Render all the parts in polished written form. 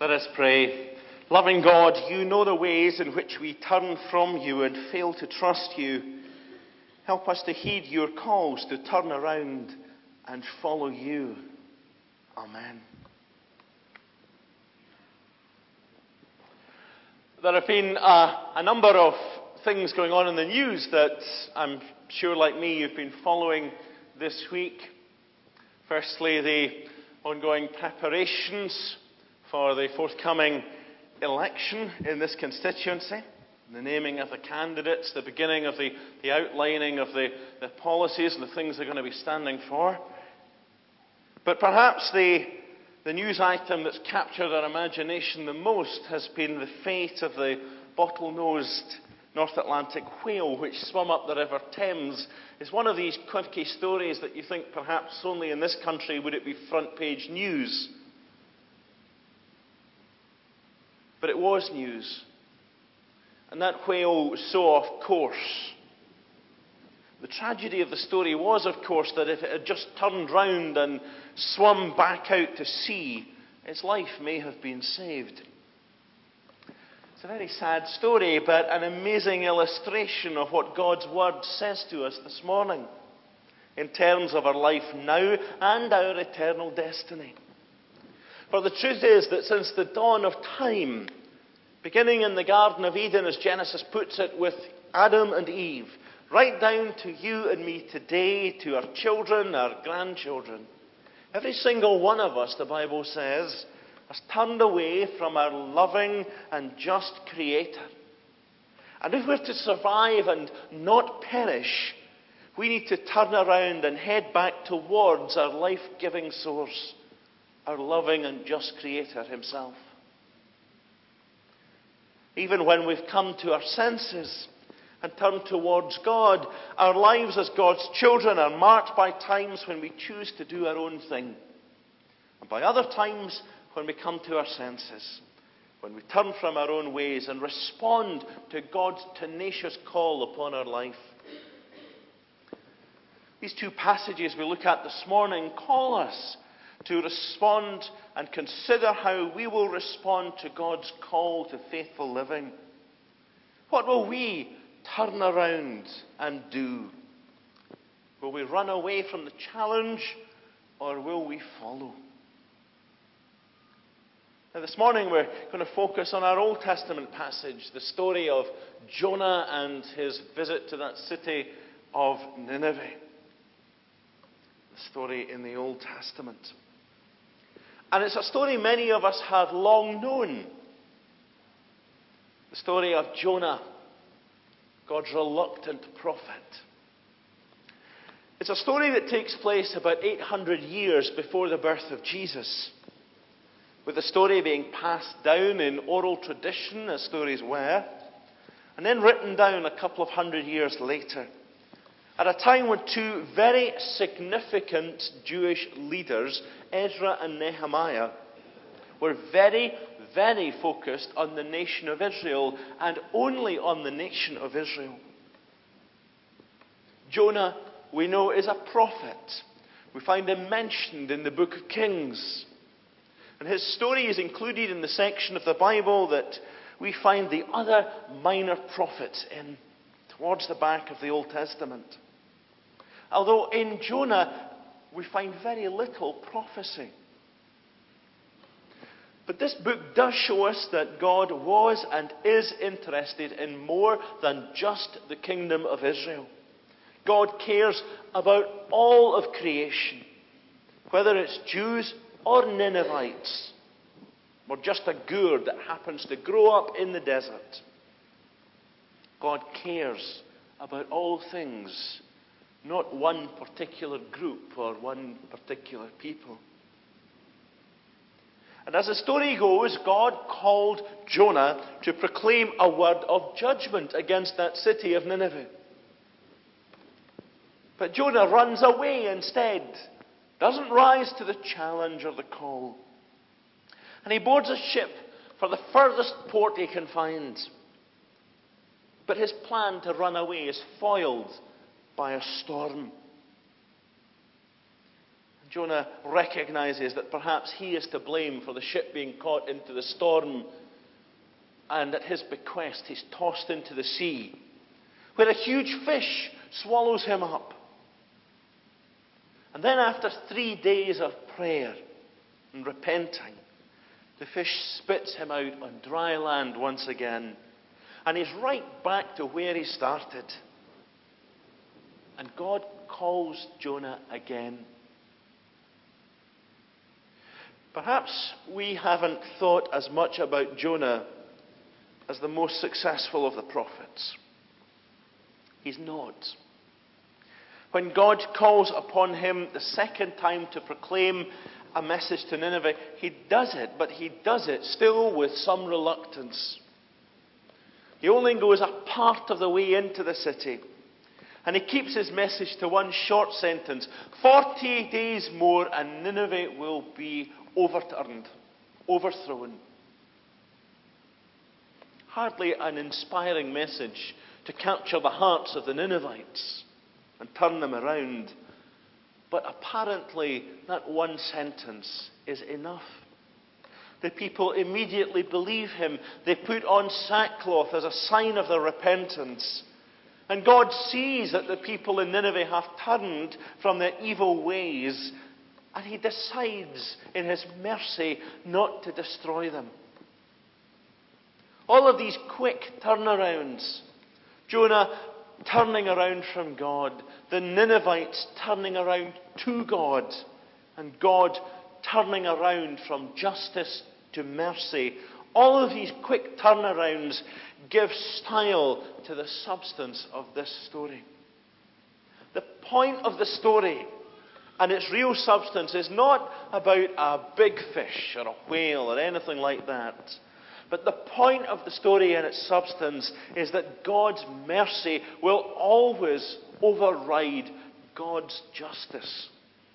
Let us pray. Loving God, you know the ways in which we turn from you and fail to trust you. Help us to heed your calls to turn around and follow you. Amen. There have been a number of things going on in the news that I'm sure, like me, you've been following this week. Firstly, the ongoing preparations for the forthcoming election in this constituency. The naming of the candidates, the beginning of the outlining of the policies and the things they're going to be standing for. But perhaps the news item that's captured our imagination the most has been the fate of the bottlenose North Atlantic whale which swam up the River Thames. It's one of these quirky stories that you think perhaps only in this country would it be front page news. But it was news. And that whale was so off course. The tragedy of the story was, of course, that if it had just turned round and swum back out to sea, its life may have been saved. It's a very sad story, but an amazing illustration of what God's Word says to us this morning in terms of our life now and our eternal destiny. For the truth is that since the dawn of time, beginning in the Garden of Eden, as Genesis puts it, with Adam and Eve, right down to you and me today, to our children, our grandchildren, every single one of us, the Bible says, has turned away from our loving and just Creator. And if we're to survive and not perish, we need to turn around and head back towards our life-giving source, our loving and just Creator Himself. Even when we've come to our senses and turned towards God, our lives as God's children are marked by times when we choose to do our own thing, and by other times when we come to our senses, when we turn from our own ways and respond to God's tenacious call upon our life. These two passages we look at this morning call us to respond and consider how we will respond to God's call to faithful living. What will we turn around and do? Will we run away from the challenge, or will we follow? Now, this morning we're going to focus on our Old Testament passage, the story of Jonah and his visit to that city of Nineveh. The story in the Old Testament. And it's a story many of us have long known. The story of Jonah, God's reluctant prophet. It's a story that takes place about 800 years before the birth of Jesus, with the story being passed down in oral tradition, as stories were, and then written down a couple of hundred years later, at a time when two very significant Jewish leaders, Ezra and Nehemiah, were very, very focused on the nation of Israel, and only on the nation of Israel. Jonah, we know, is a prophet. We find him mentioned in the book of Kings. And his story is included in the section of the Bible that we find the other minor prophets in, towards the back of the Old Testament. Although in Jonah we find very little prophecy. But this book does show us that God was and is interested in more than just the kingdom of Israel. God cares about all of creation, whether it's Jews or Ninevites, or just a gourd that happens to grow up in the desert. God cares about all things, not one particular group or one particular people. And as the story goes, God called Jonah to proclaim a word of judgment against that city of Nineveh. But Jonah runs away instead, doesn't rise to the challenge or the call. And he boards a ship for the furthest port he can find. But his plan to run away is foiled by a storm. Jonah recognizes that perhaps he is to blame for the ship being caught into the storm, and at his bequest he's tossed into the sea, where a huge fish swallows him up. And then after 3 days of prayer and repenting, the fish spits him out on dry land once again, and he's right back to where he started. And God calls Jonah again. Perhaps we haven't thought as much about Jonah as the most successful of the prophets. He's not. When God calls upon him the second time to proclaim a message to Nineveh, he does it, but he does it still with some reluctance. He only goes a part of the way into the city, and he keeps his message to one short sentence: 40 days more and Nineveh will be overturned, overthrown. Hardly an inspiring message to capture the hearts of the Ninevites and turn them around. But apparently that one sentence is enough. The people immediately believe him. They put on sackcloth as a sign of their repentance. And God sees that the people in Nineveh have turned from their evil ways, and he decides in his mercy not to destroy them. All of these quick turnarounds, Jonah turning around from God, the Ninevites turning around to God, and God turning around from justice to mercy. All of these quick turnarounds give style to the substance of this story. The point of the story and its real substance is not about a big fish or a whale or anything like that. But the point of the story and its substance is that God's mercy will always override God's justice.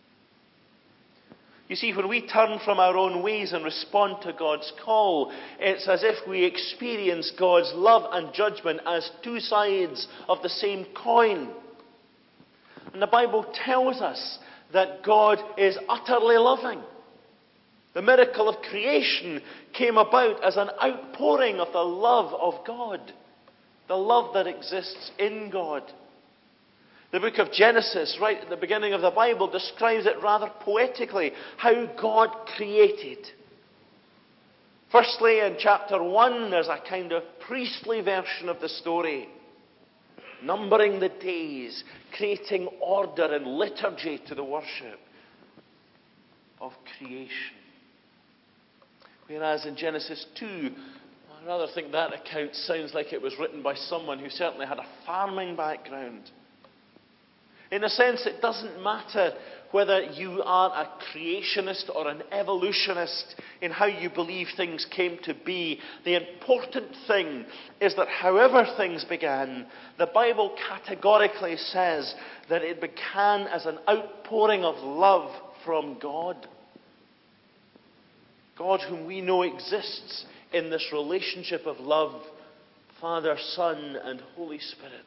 You see, when we turn from our own ways and respond to God's call, it's as if we experience God's love and judgment as two sides of the same coin. And the Bible tells us that God is utterly loving. The miracle of creation came about as an outpouring of the love of God, the love that exists in God. The book of Genesis, right at the beginning of the Bible, describes it rather poetically, how God created. Firstly, in chapter 1, there's a kind of priestly version of the story, numbering the days, creating order and liturgy to the worship of creation. Whereas in Genesis 2, I rather think that account sounds like it was written by someone who certainly had a farming background. In a sense, it doesn't matter whether you are a creationist or an evolutionist in how you believe things came to be. The important thing is that however things began, the Bible categorically says that it began as an outpouring of love from God. God, whom we know exists in this relationship of love, Father, Son, and Holy Spirit.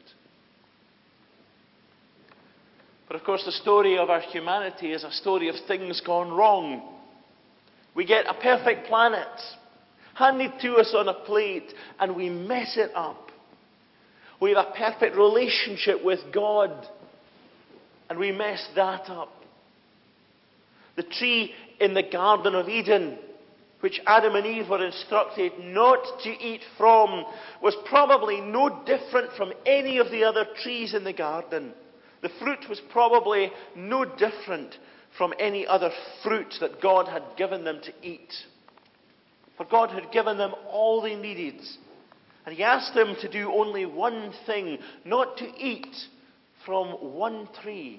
But of course, the story of our humanity is a story of things gone wrong. We get a perfect planet handed to us on a plate, and we mess it up. We have a perfect relationship with God, and we mess that up. The tree in the Garden of Eden, which Adam and Eve were instructed not to eat from, was probably no different from any of the other trees in the garden. The fruit was probably no different from any other fruit that God had given them to eat. For God had given them all they needed. And He asked them to do only one thing, not to eat from one tree.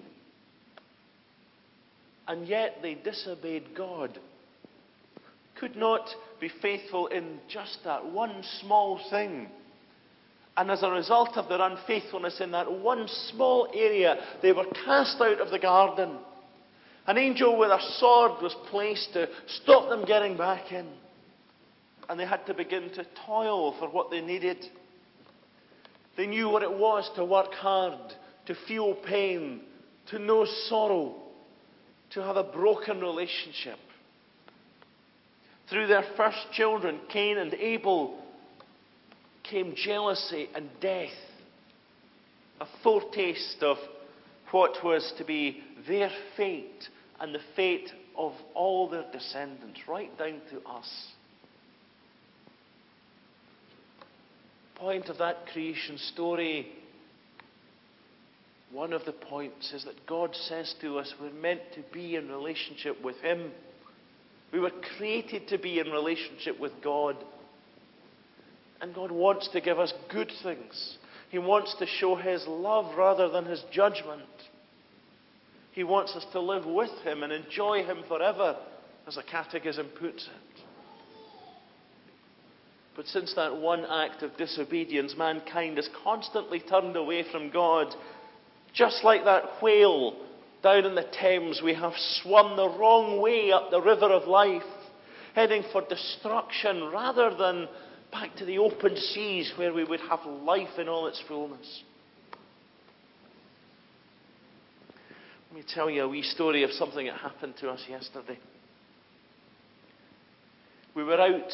And yet they disobeyed God. Could not be faithful in just that one small thing. And as a result of their unfaithfulness in that one small area, they were cast out of the garden. An angel with a sword was placed to stop them getting back in. And they had to begin to toil for what they needed. They knew what it was to work hard, to feel pain, to know sorrow, to have a broken relationship. Through their first children, Cain and Abel, came jealousy and death. A foretaste of what was to be their fate and the fate of all their descendants, right down to us. Point of that creation story, one of the points is that God says to us we're meant to be in relationship with Him. We were created to be in relationship with God. And God wants to give us good things. He wants to show His love rather than His judgment. He wants us to live with Him and enjoy Him forever, as the Catechism puts it. But since that one act of disobedience, mankind has constantly turned away from God. Just like that whale down in the Thames, we have swum the wrong way up the river of life, heading for destruction rather than back to the open seas where we would have life in all its fullness. Let me tell you a wee story of something that happened to us yesterday. We were out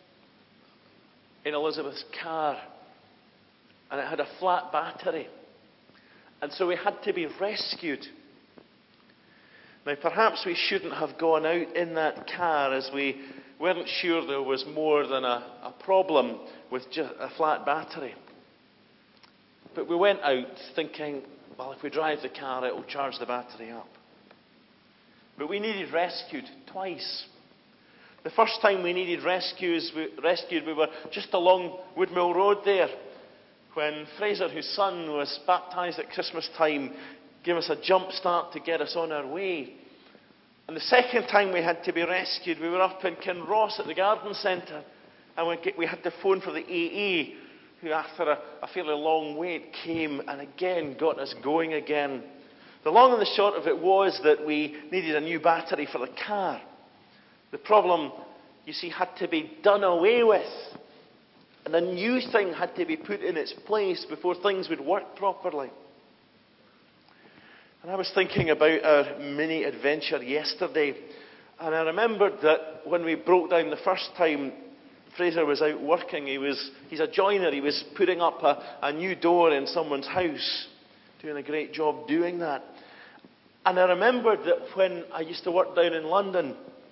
in Elizabeth's car, and it had a flat battery, and so we had to be rescued. Now, perhaps we shouldn't have gone out in that car, as we weren't sure there was more than a problem with just a flat battery. But we went out thinking, well, if we drive the car, it will charge the battery up. But we needed rescued twice. The first time we needed rescued, we were just along Woodmill Road there, when Fraser, whose son was baptised at Christmas time, gave us a jump start to get us on our way. And the second time we had to be rescued, we were up in Kinross at the garden centre, and we had to phone for the AA, who after a fairly long wait came and again got us going again. The long and the short of it was that we needed a new battery for the car. The problem, you see, had to be done away with. And a new thing had to be put in its place before things would work properly. And I was thinking about our mini adventure yesterday. And I remembered that when we broke down the first time, Fraser was out working. He's a joiner. He was putting up a new door in someone's house. Doing a great job doing that. And I remembered that when I used to work down in London,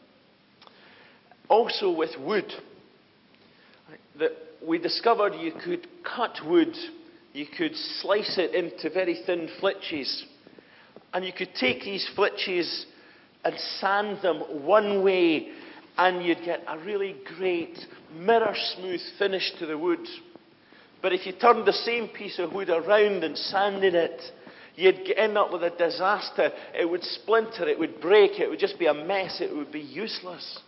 also with wood, that we discovered you could cut wood, you could slice it into very thin flitches, and you could take these flitches and sand them one way, and you'd get a really great mirror-smooth finish to the wood. But if you turned the same piece of wood around and sanded it, you'd end up with a disaster. It would splinter, it would break, it would just be a mess, it would be useless.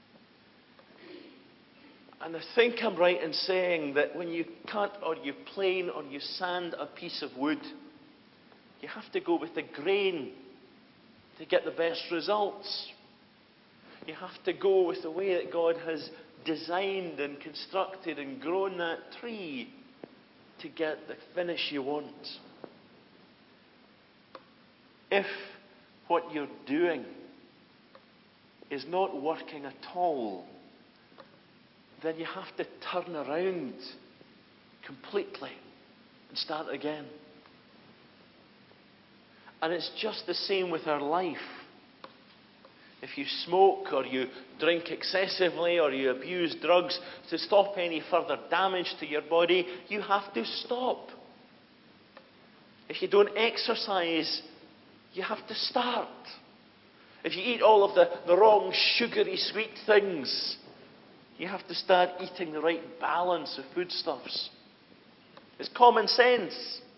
And I think I'm right in saying that when you cut or you plane or you sand a piece of wood, you have to go with the grain to get the best results. You have to go with the way that God has designed and constructed and grown that tree to get the finish you want. If what you're doing is not working at all, then you have to turn around completely and start again. And it's just the same with our life. If you smoke or you drink excessively or you abuse drugs, to stop any further damage to your body, you have to stop. If you don't exercise, you have to start. If you eat all of the wrong sugary sweet things, you have to start eating the right balance of foodstuffs. It's common sense.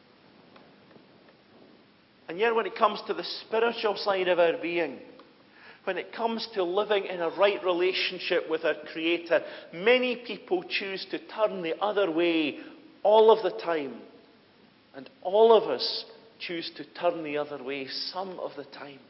And yet when it comes to the spiritual side of our being, when it comes to living in a right relationship with our Creator, many people choose to turn the other way all of the time. And all of us choose to turn the other way some of the time.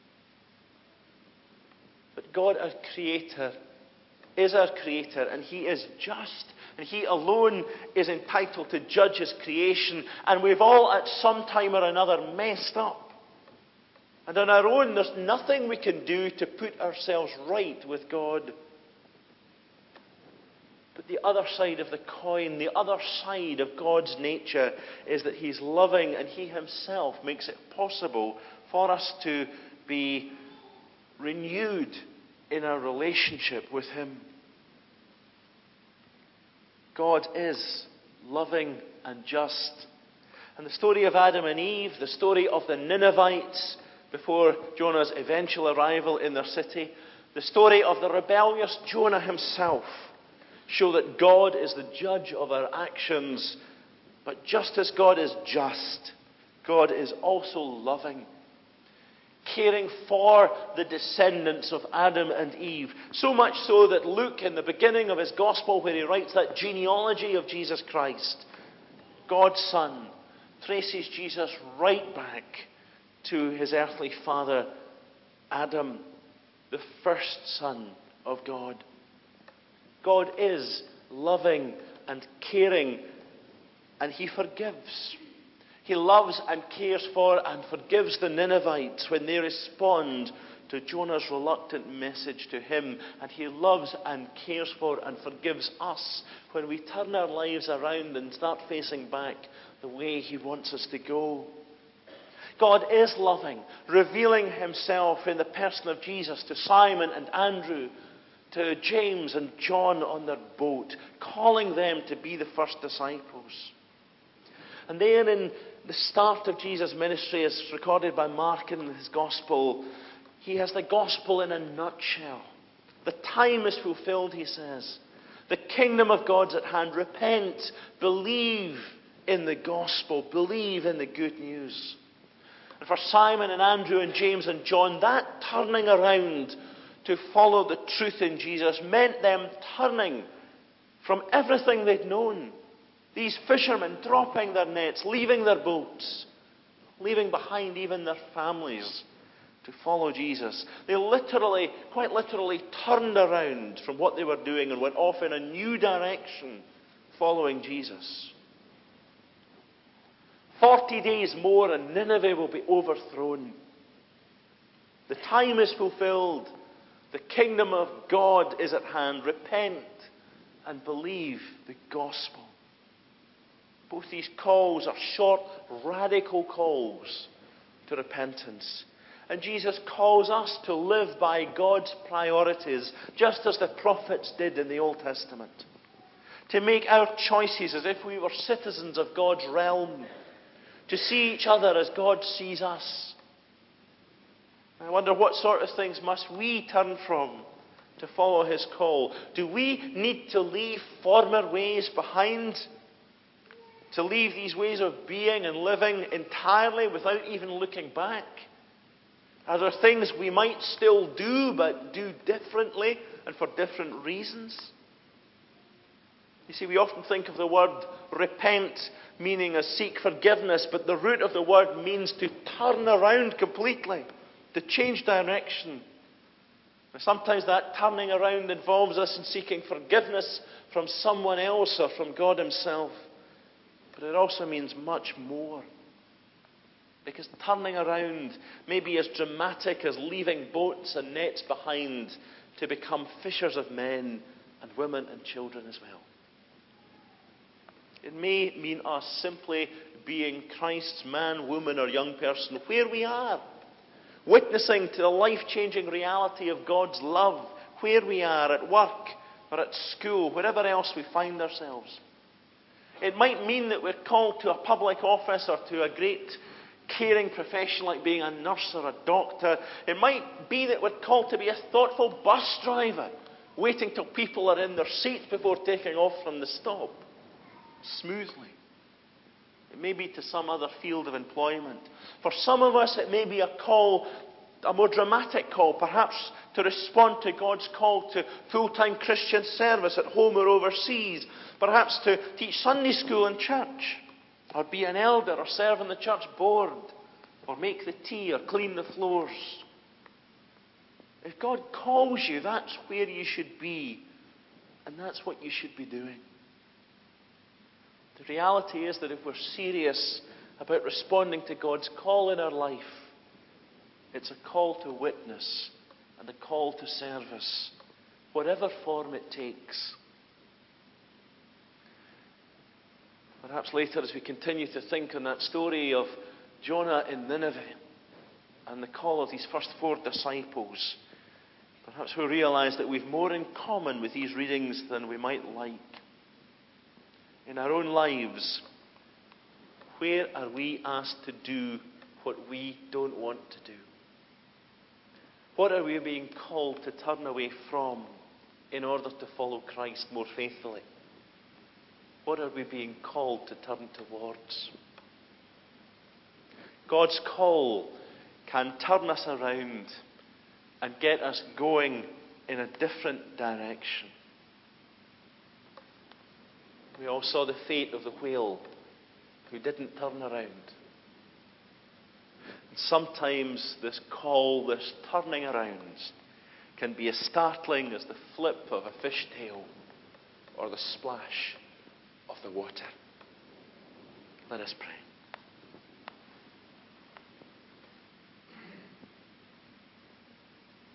But God, our Creator, is our Creator, and He is just, and He alone is entitled to judge His creation, and we've all at some time or another messed up. And on our own, there's nothing we can do to put ourselves right with God. But the other side of the coin, the other side of God's nature, is that He's loving, and He Himself makes it possible for us to be renewed in our relationship with Him. God is loving and just. And the story of Adam and Eve, the story of the Ninevites before Jonah's eventual arrival in their city, the story of the rebellious Jonah himself, show that God is the judge of our actions. But just as God is just, God is also loving, caring for the descendants of Adam and Eve. So much so that Luke, in the beginning of his gospel, where he writes that genealogy of Jesus Christ, God's Son, traces Jesus right back to his earthly father, Adam, the first son of God. God is loving and caring, and He forgives. He loves and cares for and forgives the Ninevites when they respond to Jonah's reluctant message to him. And He loves and cares for and forgives us when we turn our lives around and start facing back the way He wants us to go. God is loving, revealing Himself in the person of Jesus to Simon and Andrew, to James and John on their boat, calling them to be the first disciples. And there in the start of Jesus' ministry, as recorded by Mark in his Gospel, he has the Gospel in a nutshell. The time is fulfilled, he says. The kingdom of God's at hand. Repent, believe in the Gospel, believe in the good news. And for Simon and Andrew and James and John, that turning around to follow the truth in Jesus meant them turning from everything they'd known. These fishermen dropping their nets, leaving their boats, leaving behind even their families to follow Jesus. They quite literally turned around from what they were doing and went off in a new direction following Jesus. 40 days more and Nineveh will be overthrown. The time is fulfilled. The kingdom of God is at hand. Repent and believe the gospel. Both these calls are short, radical calls to repentance. And Jesus calls us to live by God's priorities, just as the prophets did in the Old Testament. To make our choices as if we were citizens of God's realm. To see each other as God sees us. I wonder, what sort of things must we turn from to follow His call? Do we need to leave former ways behind? To leave these ways of being and living entirely without even looking back? Are there things we might still do, but do differently and for different reasons? You see, we often think of the word repent meaning a seek forgiveness, but the root of the word means to turn around completely, to change direction. And sometimes that turning around involves us in seeking forgiveness from someone else or from God Himself. But it also means much more. Because turning around may be as dramatic as leaving boats and nets behind to become fishers of men and women and children as well. It may mean us simply being Christ's man, woman, or young person where we are, witnessing to the life-changing reality of God's love where we are, at work or at school, wherever else we find ourselves. It might mean that we're called to a public office or to a great caring profession like being a nurse or a doctor. It might be that we're called to be a thoughtful bus driver, waiting till people are in their seats before taking off from the stop smoothly. It may be to some other field of employment. For some of us, it may be a call, a more dramatic call, perhaps to respond to God's call to full-time Christian service at home or overseas. Perhaps to teach Sunday school in church, or be an elder, or serve on the church board, or make the tea, or clean the floors. If God calls you, that's where you should be, and that's what you should be doing. The reality is that if we're serious about responding to God's call in our life, It's a call to witness and a call to service, whatever form it takes. Perhaps later, as we continue to think on that story of Jonah in Nineveh and the call of these first 4 disciples, perhaps we'll realize that we've more in common with these readings than we might like. In our own lives, where are we asked to do what we don't want to do? What are we being called to turn away from in order to follow Christ more faithfully? What are we being called to turn towards? God's call can turn us around and get us going in a different direction. We all saw the fate of the whale who didn't turn around. And sometimes this call, this turning around, can be as startling as the flip of a fishtail or the splash of the water. Let us pray.